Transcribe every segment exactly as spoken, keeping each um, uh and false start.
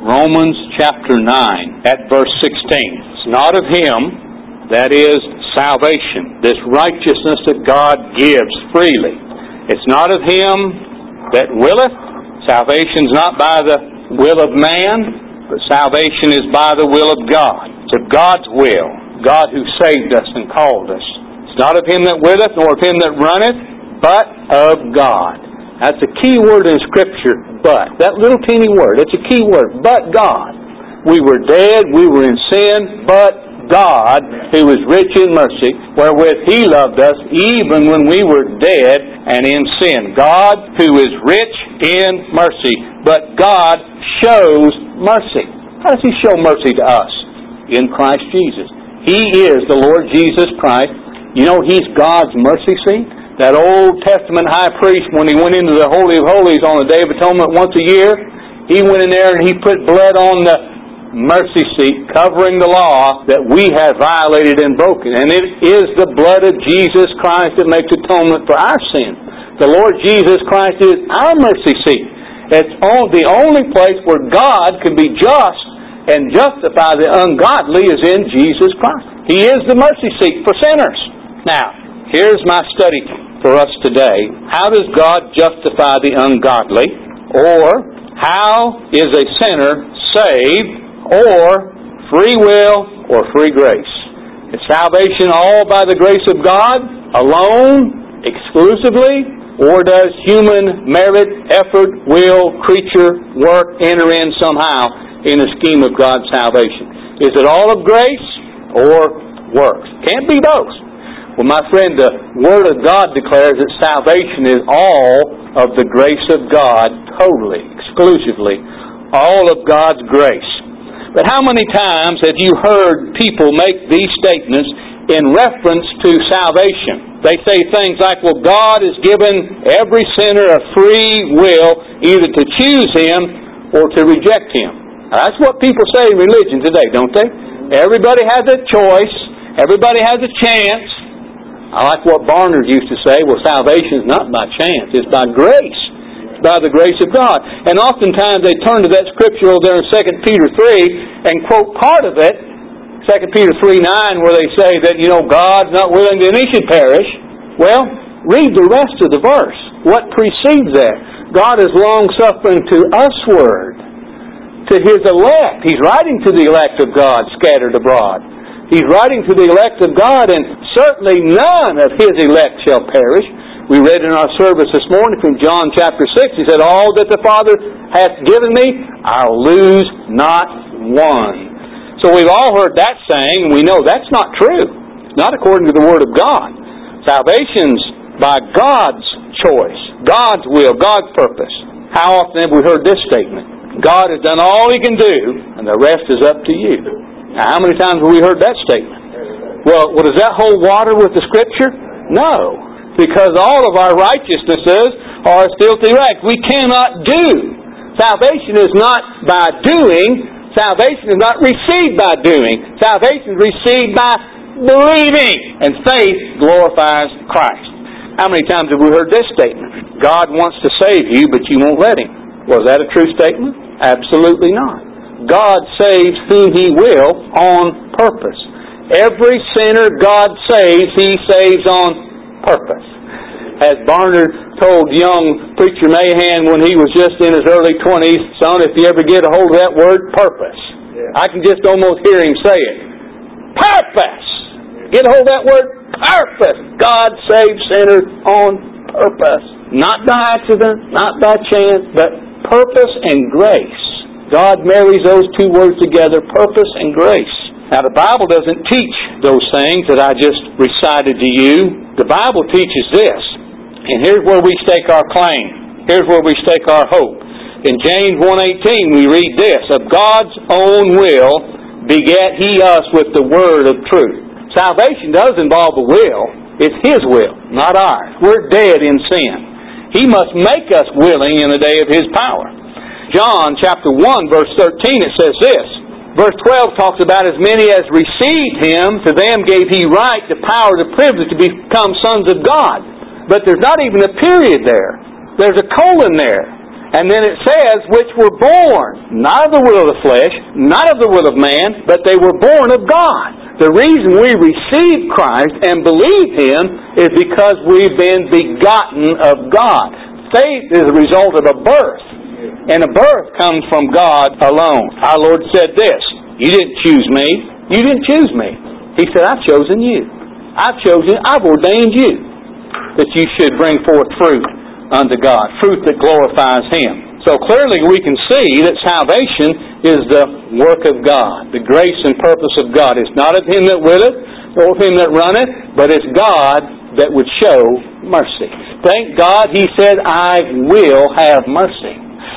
Romans chapter nine at verse sixteen. It's not of him, that is salvation, this righteousness that God gives freely. It's not of him that willeth. Salvation's not by the will of man, but salvation is by the will of God. It's of God's will, God who saved us and called us. It's not of him that willeth, nor of him that runneth, but of God. That's a key word in Scripture, but. That little teeny word, it's a key word, but God. We were dead, we were in sin, but God, who is rich in mercy, wherewith He loved us, even when we were dead and in sin. God, who is rich in mercy, but God shows mercy. How does He show mercy to us? In Christ Jesus. He is the Lord Jesus Christ. You know, He's God's mercy seat. That Old Testament high priest, when he went into the Holy of Holies on the Day of Atonement once a year, he went in there and he put blood on the mercy seat, covering the law that we have violated and broken. And it is the blood of Jesus Christ that makes atonement for our sin. The Lord Jesus Christ is our mercy seat. It's the only place where God can be just and justify the ungodly is in Jesus Christ. He is the mercy seat for sinners. Now, here's my study for us today. How does God justify the ungodly? Or, how is a sinner saved? Or, free will or free grace? Is salvation all by the grace of God, alone, exclusively? Or does human merit, effort, will, creature, work enter in somehow in the scheme of God's salvation? Is it all of grace or works? Can't be both. Well, my friend, the Word of God declares that salvation is all of the grace of God, totally, exclusively, all of God's grace. But how many times have you heard people make these statements in reference to salvation? They say things like, well, God has given every sinner a free will either to choose Him or to reject Him. Now, that's what people say in religion today, don't they? Everybody has a choice. Everybody has a chance. I like what Barnard used to say, well, salvation is not by chance, it's by grace. It's by the grace of God. And oftentimes they turn to that scripture over there in Second Peter three and quote part of it, Second Peter three nine, where they say that, you know, God's not willing that any should perish. Well, read the rest of the verse. What precedes that? God is long-suffering to usward, to His elect. He's writing to the elect of God scattered abroad. He's writing to the elect of God, and certainly none of His elect shall perish. We read in our service this morning from John chapter six, He said, all that the Father hath given me, I'll lose not one. So we've all heard that saying, and we know that's not true. Not according to the Word of God. Salvation's by God's choice, God's will, God's purpose. How often have we heard this statement? God has done all He can do, and the rest is up to you. Now, how many times have we heard that statement? Well, well, does that hold water with the Scripture? No. Because all of our righteousnesses are as filthy rags. We cannot do. Salvation is not by doing. Salvation is not received by doing. Salvation is received by believing. And faith glorifies Christ. How many times have we heard this statement? God wants to save you, but you won't let Him. Was that a true statement? Absolutely not. God saves whom He will on purpose. Every sinner God saves, He saves on purpose. As Barnard told young preacher Mahan when he was just in his early twenties, son, if you ever get a hold of that word, purpose. Yeah. I can just almost hear him say it. Purpose! Get a hold of that word, purpose. God saves sinners on purpose. Not by accident, not by chance, but purpose and grace. God marries those two words together, purpose and grace. Now, the Bible doesn't teach those things that I just recited to you. The Bible teaches this. And here's where we stake our claim. Here's where we stake our hope. In James one eighteen, we read this, of God's own will begat He us with the word of truth. Salvation does involve a will. It's His will, not ours. We're dead in sin. He must make us willing in the day of His power. John chapter one, verse thirteen, it says this. Verse twelve talks about as many as received Him, to them gave He right, the power, the privilege to become sons of God. But there's not even a period there. There's a colon there. And then it says, which were born, not of the will of the flesh, not of the will of man, but they were born of God. The reason we receive Christ and believe Him is because we've been begotten of God. Faith is a result of a birth. And a birth comes from God alone. Our Lord said this, you didn't choose me. You didn't choose me. He said, I've chosen you. I've chosen, I've ordained you that you should bring forth fruit unto God, fruit that glorifies Him. So clearly we can see that salvation is the work of God, the grace and purpose of God. It's not of him that willeth, nor of him that runneth, but it's God that would show mercy. Thank God He said, I will have mercy.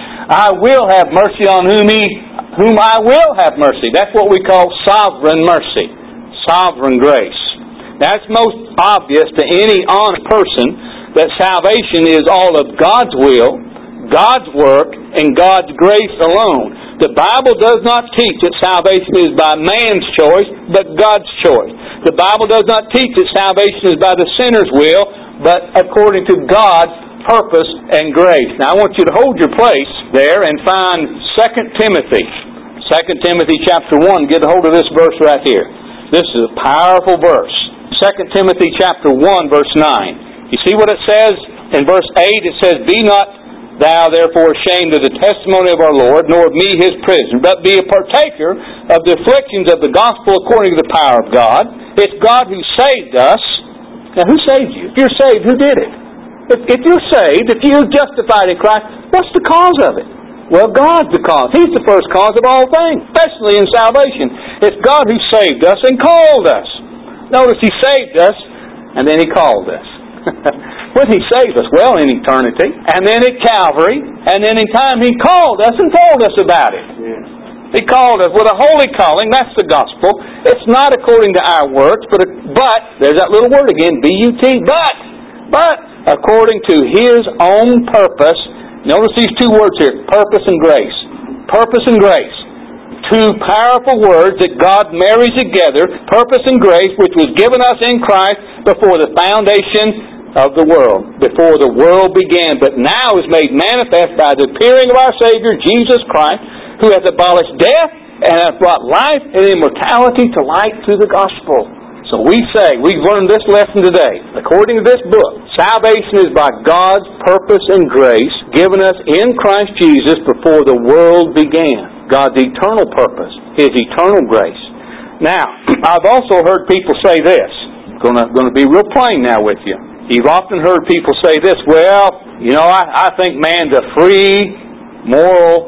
I will have mercy on whom He, whom I will have mercy. That's what we call sovereign mercy, sovereign grace. That's most obvious to any honest person, that salvation is all of God's will, God's work, and God's grace alone. The Bible does not teach that salvation is by man's choice, but God's choice. The Bible does not teach that salvation is by the sinner's will, but according to God's purpose and grace. Now I want you to hold your place there and find Second Timothy. Second Timothy chapter one. Get a hold of this verse right here. This is a powerful verse. Second Timothy chapter one, verse nine. You see what it says? In verse eight it says, be not thou therefore ashamed of the testimony of our Lord, nor of me his prisoner, but be a partaker of the afflictions of the gospel according to the power of God. It's God who saved us. Now who saved you? If you're saved, who did it? If, if you're saved, if you're justified in Christ, what's the cause of it? Well, God's the cause. He's the first cause of all things, especially in salvation. It's God who saved us and called us. Notice He saved us, and then He called us. When He saved us? Well, in eternity, and then at Calvary, and then in time He called us and told us about it. Yeah. He called us with a holy calling. That's the gospel. It's not according to our works, but, but there's that little word again, B U T, but, but according to His own purpose. Notice these two words here, purpose and grace. Purpose and grace. Two powerful words that God marries together, purpose and grace, which was given us in Christ before the foundation of the world, before the world began, but now is made manifest by the appearing of our Savior, Jesus Christ, who hath abolished death and hath brought life and immortality to light through the gospel. So we say, we've learned this lesson today, according to this book, salvation is by God's purpose and grace given us in Christ Jesus before the world began. God's eternal purpose, His eternal grace. Now, I've also heard people say this. I'm going to, going to be real plain now with you. You've often heard people say this, well, you know, I, I think man's a free, moral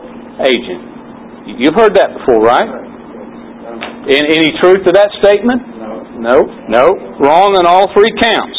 agent. You've heard that before, right? Any, any truth to that statement? No. No. Wrong on all three counts.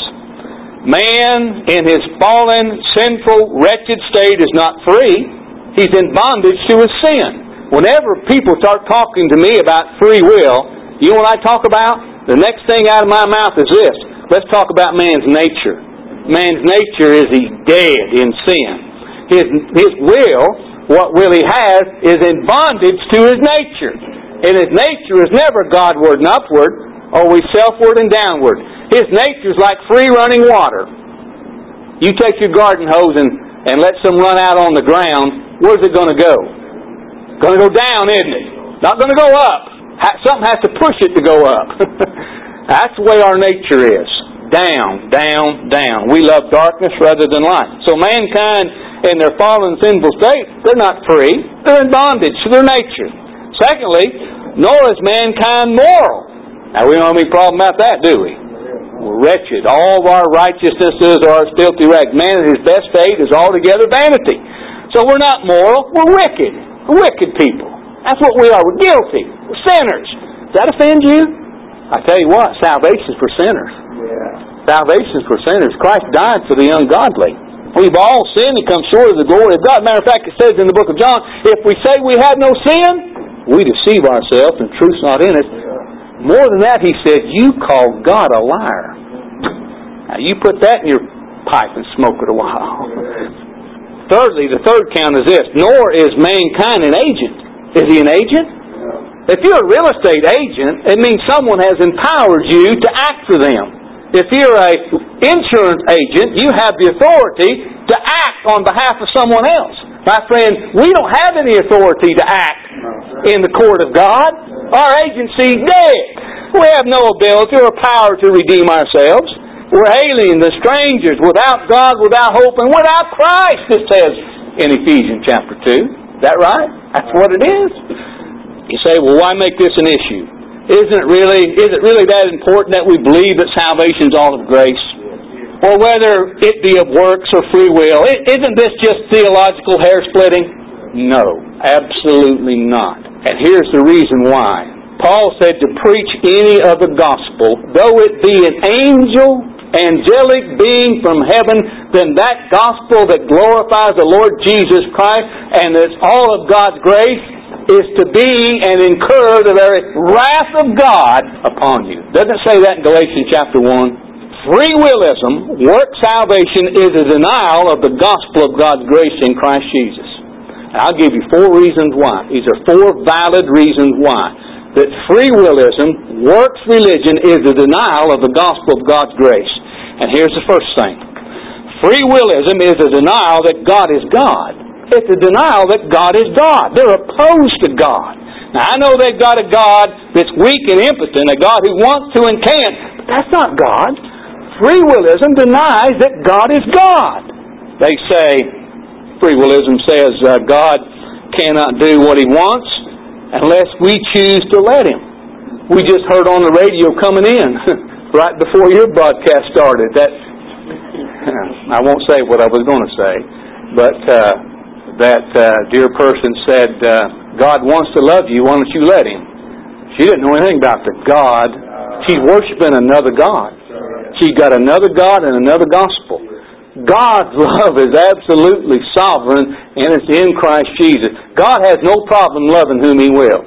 Man, in his fallen, sinful, wretched state, is not free. He's in bondage to his sin. Whenever people start talking to me about free will, you know what I talk about? The next thing out of my mouth is this. Let's talk about man's nature. Man's nature is he's dead in sin. His, his will, what will he has, is in bondage to his nature. And his nature is never Godward and upward, always selfward and downward. His nature is like free running water. You take your garden hose and, and let some run out on the ground, where's it going to go? Going to go down, isn't it? Not going to go up. Something has to push it to go up. That's the way our nature is. Down, down, down. We love darkness rather than light. So mankind, in their fallen sinful state, they're not free. They're in bondage to their nature. Secondly, nor is mankind moral. Now, we don't have any problem about that, do we? We're wretched. All of our righteousnesses are as filthy rags. Man in his best state is altogether vanity. So we're not moral. We're wicked. We're wicked people. That's what we are. We're guilty. We're sinners. Does that offend you? I tell you what, salvation is for sinners. Yeah. Salvation is for sinners. Christ died for the ungodly. We've all sinned and come short of the glory of God. Matter of fact, it says in the book of John, if we say we have no sin, we deceive ourselves and truth's not in us. More than that, he said, you call God a liar. Now, you put that in your pipe and smoke it a while. Thirdly, the third count is this, nor is mankind an agent. Is he an agent? If you're a real estate agent, it means someone has empowered you to act for them. If you're an insurance agent, you have the authority to act on behalf of someone else. My friend, we don't have any authority to act in the court of God. Our agency is dead. We have no ability or power to redeem ourselves. We're aliens and strangers, without God, without hope, and without Christ, it says in Ephesians chapter two. Is that right? That's what it is. You say, well, why make this an issue? Isn't it really, is it really that important that we believe that salvation is all of grace? Or whether it be of works or free will? Isn't this just theological hair splitting? No, absolutely not. And here's the reason why. Paul said to preach any of the gospel, though it be an angel, angelic being from heaven, then that gospel that glorifies the Lord Jesus Christ and is all of God's grace is to be and incur the very wrath of God upon you. Doesn't it say that in Galatians chapter one? Free willism, work salvation, is a denial of the gospel of God's grace in Christ Jesus. And I'll give you four reasons why. These are four valid reasons why. That free willism, works religion, is a denial of the gospel of God's grace. And here's the first thing. Free willism is a denial that God is God. It's a denial that God is God. They're opposed to God. Now, I know they've got a God that's weak and impotent, a God who wants to and can't, but that's not God. Free willism denies that God is God. They say, free willism says uh, God cannot do what He wants unless we choose to let Him. We just heard on the radio coming in right before your broadcast started that, I won't say what I was going to say, but uh, that uh, dear person said, uh, God wants to love you, why don't you let Him? She didn't know anything about the God. She's worshiping another God. She's got another God and another gospel. God's love is absolutely sovereign, and it's in Christ Jesus. God has no problem loving whom He will.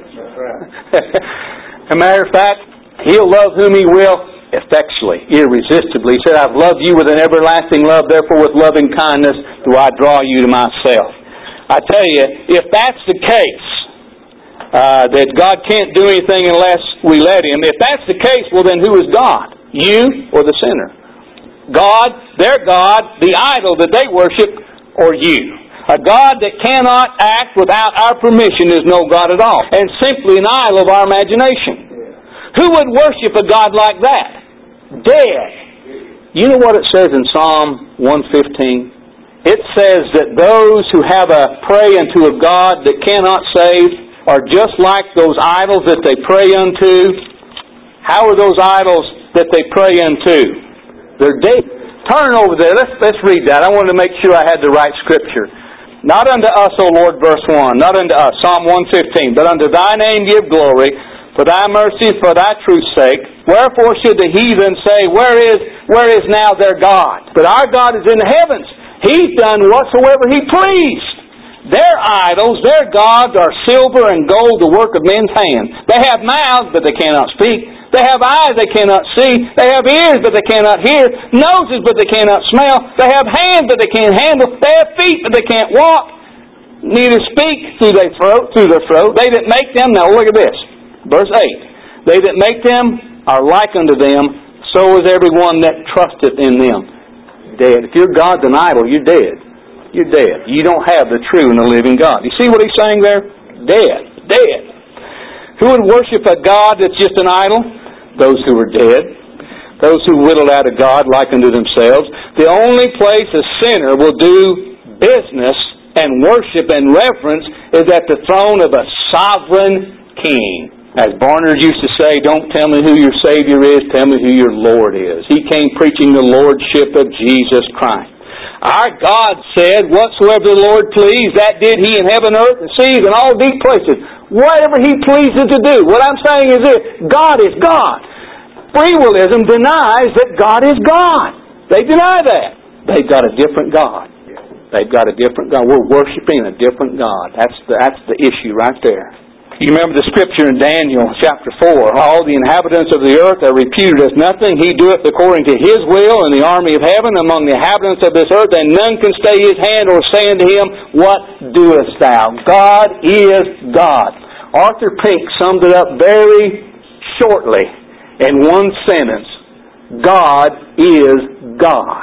As a matter of fact, He'll love whom He will effectually, irresistibly. He said, I've loved you with an everlasting love, therefore with loving kindness do I draw you to myself. I tell you, if that's the case, uh, that God can't do anything unless we let Him, if that's the case, well then who is God? You or the sinner? God, their God, the idol that they worship, or you. A God that cannot act without our permission is no God at all, and simply an idol of our imagination. Who would worship a God like that? Dead. You know what it says in Psalm one fifteen? It says that those who have a pray unto a God that cannot save are just like those idols that they pray unto. How are those idols that they pray unto? They're dead. Turn over there. Let's, let's read that. I wanted to make sure I had the right scripture. Not unto us, O Lord, verse one. Not unto us, Psalm one fifteen. But unto Thy name give glory, for Thy mercy, for Thy truth's sake. Wherefore should the heathen say, Where is, where is now their God? But our God is in the heavens. He's done whatsoever He pleased. Their idols, their gods, are silver and gold, the work of men's hands. They have mouths, but they cannot speak. They have eyes they cannot see. They have ears, but they cannot hear. Noses, but they cannot smell. They have hands, but they can't handle. They have feet, but they can't walk. Neither speak through their throat. Through their throat. They that make them, now look at this. Verse eight. They that make them are like unto them, so is everyone that trusteth in them. Dead. If your God's an idol, you're dead. You're dead. You don't have the true and the living God. You see what he's saying there? Dead. Dead. Who would worship a God that's just an idol? Those who are dead. Those who whittled out a God like unto themselves. The only place a sinner will do business and worship and reverence is at the throne of a sovereign king. As Barnard used to say, don't tell me who your Savior is, tell me who your Lord is. He came preaching the Lordship of Jesus Christ. Our God said, whatsoever the Lord pleased, that did He in heaven, earth, and seas, and all deep places. Whatever He pleases to do. What I'm saying is this, God is God. Free willism denies that God is God. They deny that. They've got a different God. They've got a different God. We're worshiping a different God. That's the, that's the issue right there. You remember the scripture in Daniel chapter four. All the inhabitants of the earth are reputed as nothing. He doeth according to His will in the army of heaven among the inhabitants of this earth, and none can stay His hand or say unto Him, What doest thou? God is God. Arthur Pink summed it up very shortly in one sentence. God is God.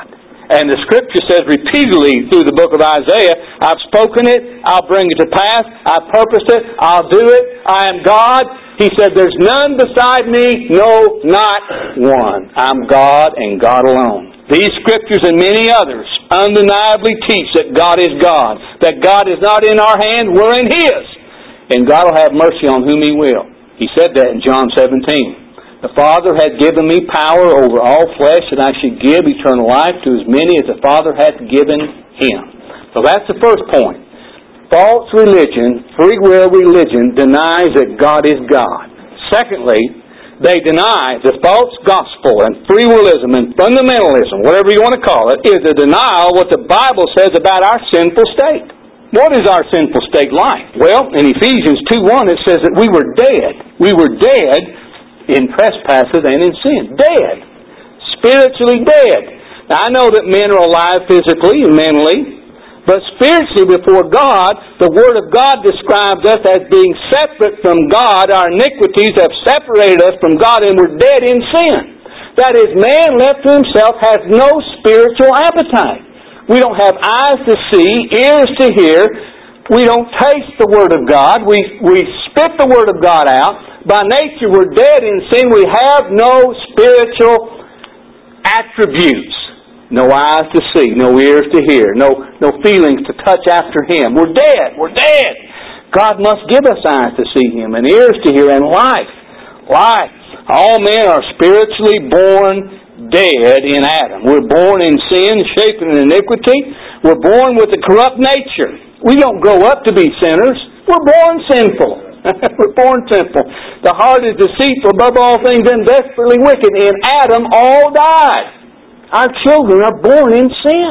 And the Scripture says repeatedly through the book of Isaiah, I've spoken it, I'll bring it to pass, I've purposed it, I'll do it, I am God. He said, there's none beside me, no, not one. I'm God and God alone. These Scriptures and many others undeniably teach that God is God, that God is not in our hand, we're in His. And God will have mercy on whom He will. He said that in John seventeen. The Father had given me power over all flesh, that I should give eternal life to as many as the Father hath given Him. So that's the first point. False religion, free will religion, denies that God is God. Secondly, they deny the false gospel, and free willism and fundamentalism, whatever you want to call it, is a denial of what the Bible says about our sinful state. What is our sinful state like? Well, in Ephesians two one it says that we were dead. We were dead in trespasses and in sin. Dead. Spiritually dead. Now, I know that men are alive physically and mentally, but spiritually before God, the Word of God describes us as being separate from God. Our iniquities have separated us from God, and we're dead in sin. That is, man left to himself has no spiritual appetite. We don't have eyes to see, ears to hear. We don't taste the Word of God. We, we spit the Word of God out. By nature, we're dead in sin. We have no spiritual attributes. No eyes to see, no ears to hear, no, no feelings to touch after Him. We're dead. We're dead. God must give us eyes to see Him and ears to hear and life. Life. All men are spiritually born dead in Adam. We're born in sin, shapen in iniquity. We're born with a corrupt nature. We don't grow up to be sinners. We're born sinful. We're born sinful. The heart is deceitful above all things and desperately wicked. In Adam, all died. Our children are born in sin.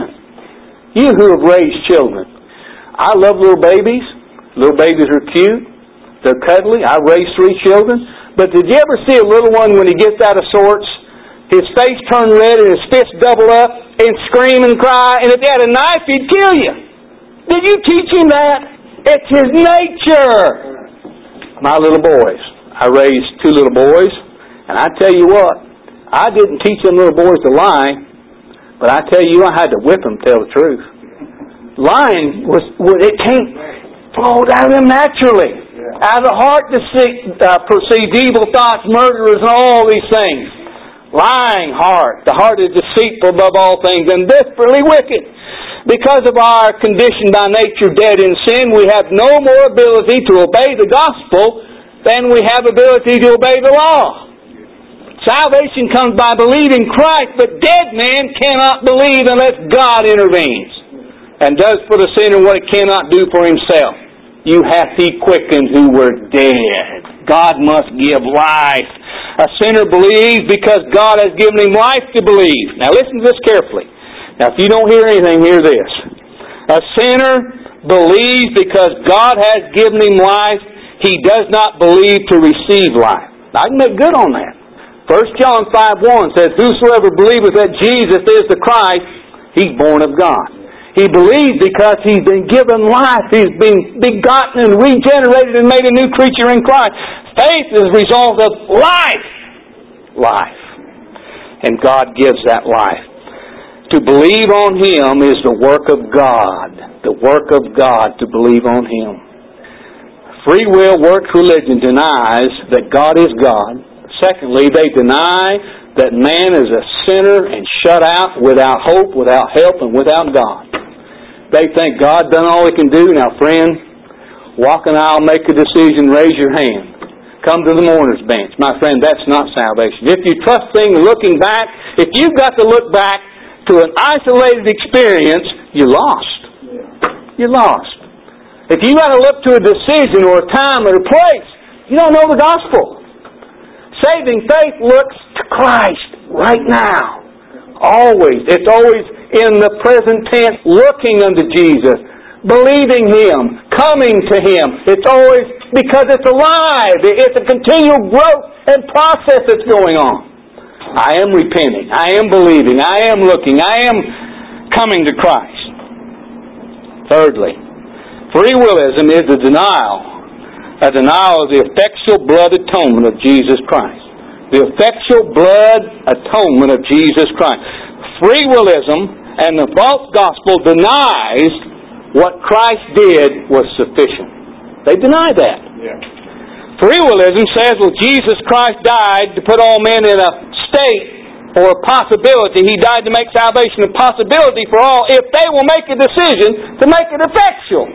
You who have raised children. I love little babies. Little babies are cute. They're cuddly. I raised three children. But did you ever see a little one when he gets out of sorts? His face turned red and his fists double up and scream and cry. And if he had a knife, he'd kill you. Did you teach him that? It's his nature. My little boys. I raised two little boys, and I tell you what, I didn't teach them little boys to lie, but I tell you, I had to whip them to tell the truth. Lying was, it came, flowed out of them naturally. Out of the heart to see, uh, perceived evil thoughts, murderers, and all these things. Lying heart. The heart is deceitful above all things and desperately wicked. Because of our condition by nature dead in sin, we have no more ability to obey the gospel than we have ability to obey the law. Salvation comes by believing Christ, but dead man cannot believe unless God intervenes and does for the sinner what he cannot do for himself. You hath He quickened who were dead. God must give life. A sinner believes because God has given him life to believe. Now listen to this carefully. Now, if you don't hear anything, hear this. A sinner believes because God has given him life. He does not believe to receive life. Now, I can make good on that. First John five one says, whosoever believeth that Jesus is the Christ, he's born of God. He believes because he's been given life. He's been begotten and regenerated and made a new creature in Christ. Faith is a result of life. Life. And God gives that life. To believe on Him is the work of God. The work of God to believe on Him. Free will works religion denies that God is God. Secondly, they deny that man is a sinner and shut out without hope, without help, and without God. They think God done all He can do. Now, friend, walk an aisle, make a decision, raise your hand. Come to the mourner's bench. My friend, that's not salvation. If you're trusting, looking back, if you've got to look back to an isolated experience, you're lost. You're lost. If you got to look to a decision or a time or a place, you don't know the gospel. Saving faith looks to Christ right now. Always. It's always in the present tense, looking unto Jesus, believing Him, coming to Him. It's always because it's alive. It's a continual growth and process that's going on. I am repenting. I am believing. I am looking. I am coming to Christ. Thirdly, free willism is a denial. A denial of the effectual blood atonement of Jesus Christ. The effectual blood atonement of Jesus Christ. Free willism And the false gospel denies what Christ did was sufficient. They deny that. Yeah. Free willism says, well, Jesus Christ died to put all men in a state or a possibility. He died to make salvation a possibility for all if they will make a decision to make it effectual.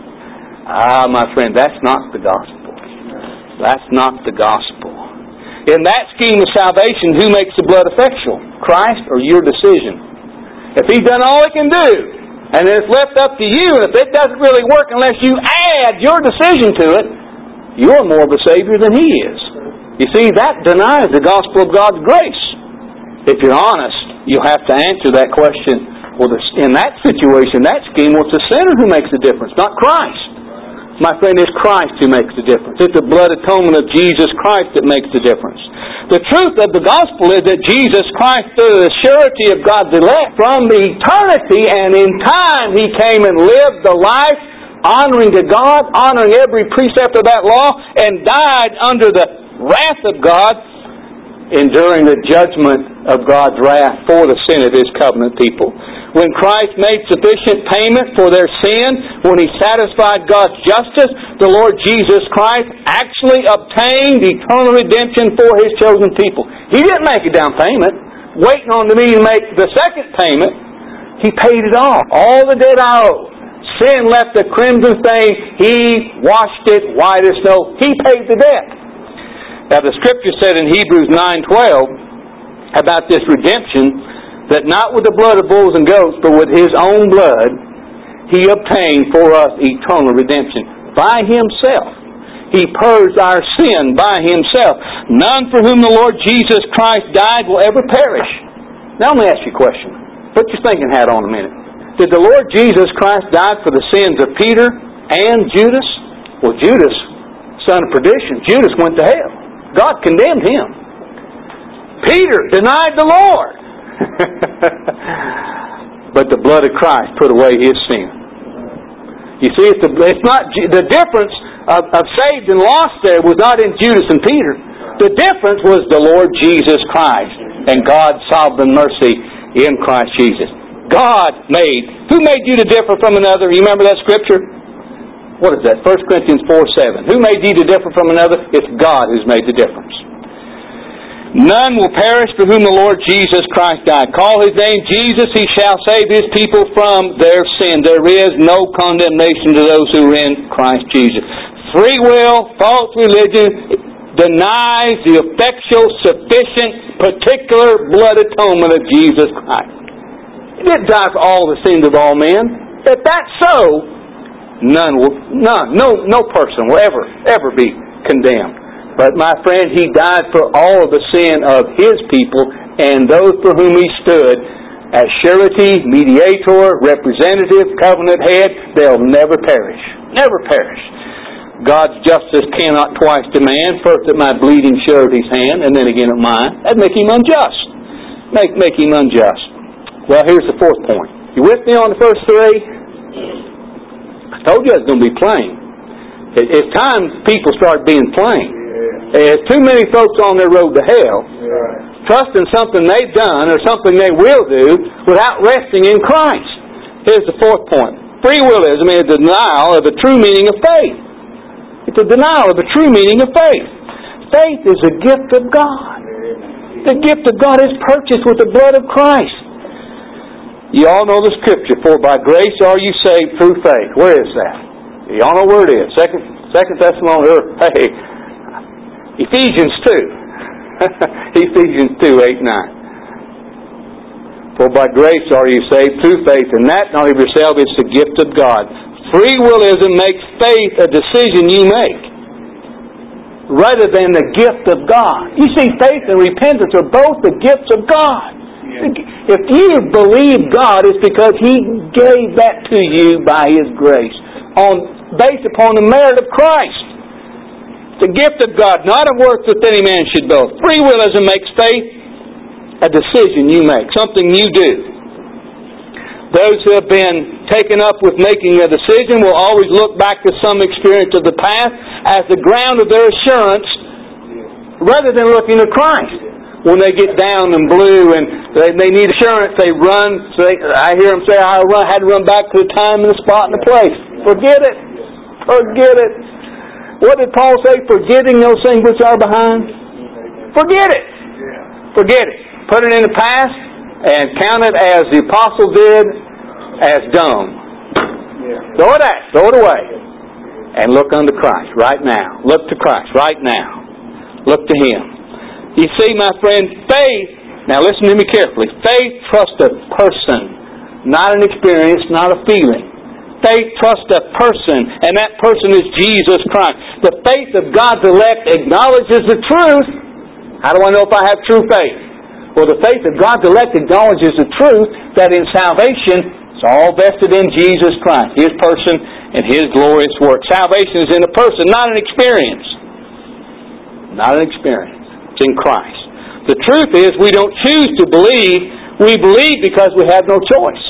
Ah, my friend, that's not the gospel. That's not the gospel. In that scheme of salvation, who makes the blood effectual? Christ or your decision? If He's done all He can do, and it's left up to you, and if it doesn't really work unless you add your decision to it, you're more of a Savior than He is. You see, that denies the gospel of God's grace. If you're honest, you'll have to answer that question. Well, in that situation, that scheme, well, it's the sinner who makes the difference, not Christ. My friend, it's Christ who makes the difference. It's the blood atonement of Jesus Christ that makes the difference. The truth of the gospel is that Jesus Christ, through the surety of God's elect, from eternity and in time, He came and lived the life honoring to God, honoring every precept of that law, and died under the wrath of God, enduring the judgment of God's wrath for the sin of His covenant people. When Christ made sufficient payment for their sin, when He satisfied God's justice, the Lord Jesus Christ actually obtained eternal redemption for His chosen people. He didn't make a down payment, waiting on me to make the second payment. He paid it all. All the debt I owed. Sin left a crimson stain. He washed it white as snow. He paid the debt. Now the Scripture said in Hebrews nine twelve about this redemption, that not with the blood of bulls and goats, but with His own blood, He obtained for us eternal redemption. By Himself. He purged our sin by Himself. None for whom the Lord Jesus Christ died will ever perish. Now let me ask you a question. Put your thinking hat on a minute. Did the Lord Jesus Christ die for the sins of Peter and Judas? Well, Judas, son of perdition, Judas went to hell. God condemned him. Peter denied the Lord. But the blood of Christ put away his sin. You see, it's, the, it's not the difference of, of saved and lost there was not in Judas and Peter. The difference was the Lord Jesus Christ and God's sovereign mercy in Christ Jesus. God made. Who made you to differ from another? You remember that scripture? What is that? First Corinthians four seven. Who made you to differ from another? It's God who's made the difference. None will perish for whom the Lord Jesus Christ died. Call His name Jesus, He shall save His people from their sin. There is no condemnation to those who are in Christ Jesus. Free will, false religion denies the effectual, sufficient, particular blood atonement of Jesus Christ. He didn't die for all the sins of all men. If that's so, none will, none, no, no person will ever, ever be condemned. But my friend, He died for all of the sin of His people and those for whom He stood as surety, mediator, representative, covenant head. They'll never perish. Never perish. God's justice cannot twice demand, first at my bleeding surety's hand and then again at mine. That'd make Him unjust. Make, make Him unjust. Well, here's the fourth point. You with me on the first three? I told you I was going to be plain. It, it's time people start being plain. There's too many folks on their road to hell trusting something they've done or something they will do without resting in Christ. Here's the fourth point. Free willism is a denial of the true meaning of faith. It's a denial of the true meaning of faith. Faith is a gift of God. The gift of God is purchased with the blood of Christ. You all know the scripture, for by grace are you saved through faith. Where is that? You all know where it is. Second, Second Thessalonians, hey, Ephesians two. Ephesians two, eight, nine. For by grace are you saved through faith, and that not of yourself, it's the gift of God. Free willism makes faith a decision you make, rather than the gift of God. You see, faith and repentance are both the gifts of God. Yeah. If you believe God, it's because He gave that to you by His grace, on based upon the merit of Christ. The gift of God, not of works that any man should boast. Free willism makes faith a decision you make, something you do. Those who have been taken up with making a decision will always look back to some experience of the past as the ground of their assurance rather than looking to Christ. when they get down and blue and they, they need assurance, they run. So they, I hear them say, I run, had to run back to the time and the spot and the place. Forget it. Forget it. What did Paul say? Forgetting those things which are behind? Forget it. Forget it. Put it in the past and count it as the apostle did, as done. Throw it out. Throw it away. And look unto Christ right now. Look to Christ right now. Look to Him. You see, my friend, faith, now listen to me carefully. Faith trusts a person, not an experience, not a feeling. Faith trusts a person, and that person is Jesus Christ. The faith of God's elect acknowledges the truth. How do I know if I have true faith? Well, the faith of God's elect acknowledges the truth that in salvation, it's all vested in Jesus Christ, His person and His glorious work. Salvation is in a person, not an experience. Not an experience. It's in Christ. The truth is, we don't choose to believe. We believe because we have no choice.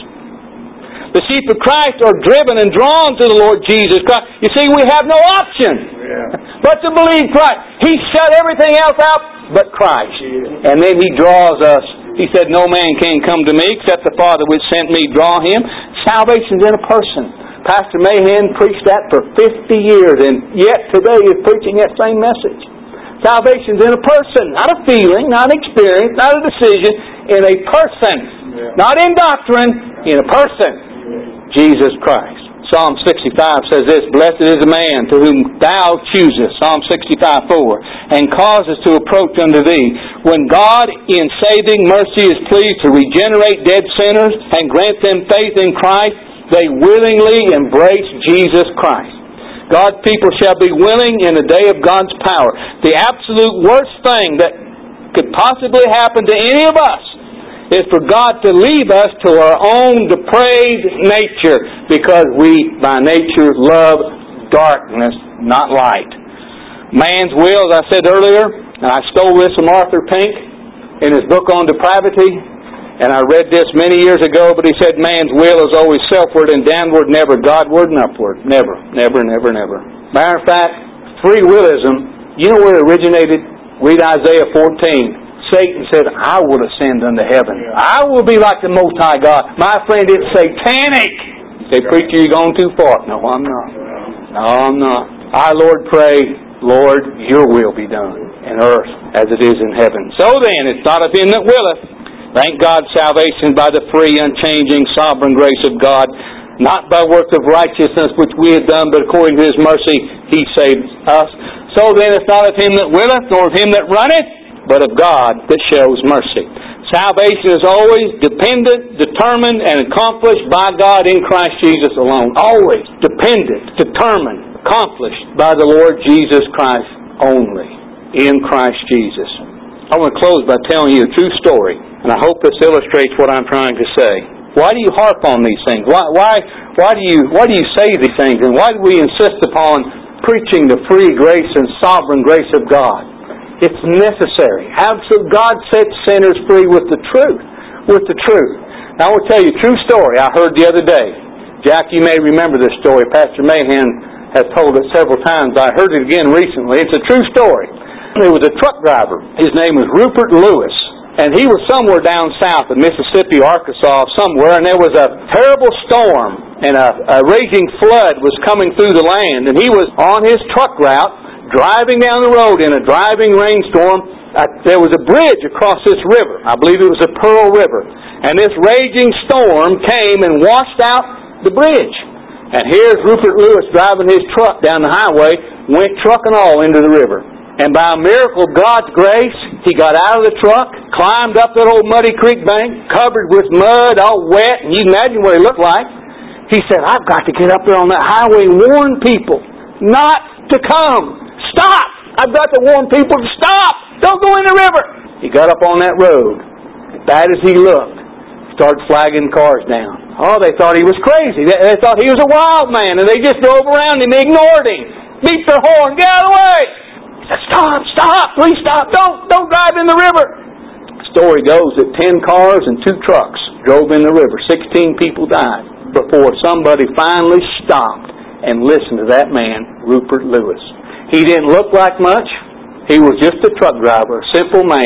The sheep of Christ are driven and drawn to the Lord Jesus Christ. You see, we have no option yeah. but to believe Christ. He shut everything else out but Christ. Yeah. And then He draws us. He said, no man can come to me except the Father which sent me draw him. Salvation's in a person. Pastor Mahan preached that for fifty years, and yet today is preaching that same message. Salvation's in a person, not a feeling, not an experience, not a decision, in a person. Yeah. Not in doctrine, in a person. Yeah. Jesus Christ. Psalm sixty-five says this, blessed is the man to whom thou choosest, Psalm sixty-five four, and causes to approach unto thee. When God in saving mercy is pleased to regenerate dead sinners and grant them faith in Christ, they willingly embrace Jesus Christ. God's people shall be willing in the day of God's power. The absolute worst thing that could possibly happen to any of us is for God to leave us to our own depraved nature because we, by nature, love darkness, not light. Man's will, as I said earlier, and I stole this from Arthur Pink in his book on depravity, and I read this many years ago, but he said man's will is always selfward and downward, never Godward and upward. Never, never, never, never. Matter of fact, free willism, you know where it originated? Read Isaiah fourteen. Satan said, I will ascend unto heaven. I will be like the Most High God. My friend, it's satanic. You say, preacher, you're going too far. No, I'm not. No, I'm not. Our Lord pray, Lord, your will be done in earth as it is in heaven. So then, it's not of him that willeth. Thank God, salvation by the free, unchanging, sovereign grace of God, not by works of righteousness which we have done, but according to His mercy He saved us. So then, it's not of him that willeth, nor of him that runneth, but of God that shows mercy. Salvation is always dependent, determined, and accomplished by God in Christ Jesus alone. Always dependent, determined, accomplished by the Lord Jesus Christ only. In Christ Jesus. I want to close by telling you a true story, and I hope this illustrates what I'm trying to say. Why do you harp on these things? Why, why, why do you, why do you say these things? And why do we insist upon preaching the free grace and sovereign grace of God? It's necessary. Absolutely. God sets sinners free with the truth. With the truth. Now I will tell you a true story I heard the other day. Jack, you may remember this story. Pastor Mahan has told it several times. I heard it again recently. It's a true story. There was a truck driver. His name was Rupert Lewis. And he was somewhere down south in Mississippi, Arkansas, somewhere, and there was a terrible storm and a, a raging flood was coming through the land. And he was on his truck route, driving down the road in a driving rainstorm. Uh, there was a bridge across this river. I believe it was the Pearl River. And this raging storm came and washed out the bridge. And here's Rupert Lewis driving his truck down the highway, went truck and all into the river. And by a miracle of God's grace, he got out of the truck, climbed up that old muddy creek bank, covered with mud, all wet, and you can imagine what he looked like. He said, I've got to get up there on that highway and warn people not to come. Stop! I've got to warn people to stop! Don't go in the river! He got up on that road. As bad as he looked, started flagging cars down. Oh, they thought he was crazy. They, they thought he was a wild man, and they just drove around him, ignored him, beat their horn, get out of the way! He said, stop, stop, please stop, don't, don't drive in the river! The story goes that ten cars and two trucks drove in the river. Sixteen people died before somebody finally stopped and listened to that man, Rupert Lewis. He didn't look like much. He was just a truck driver, a simple man,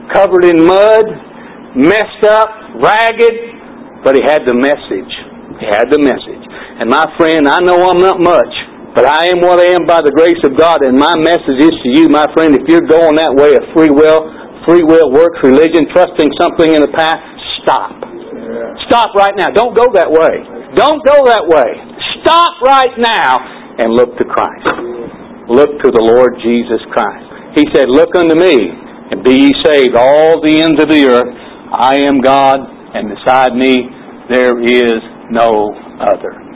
covered in mud, messed up, ragged, but he had the message. He had the message. And my friend, I know I'm not much, but I am what I am by the grace of God, and my message is to you, my friend, if you're going that way of free will, free will works, religion, trusting something in the past, stop. Yeah. Stop right now. Don't go that way. Don't go that way. Stop right now and look to Christ. Look to the Lord Jesus Christ. He said, look unto me, and be ye saved, all the ends of the earth. I am God, and beside me there is no other.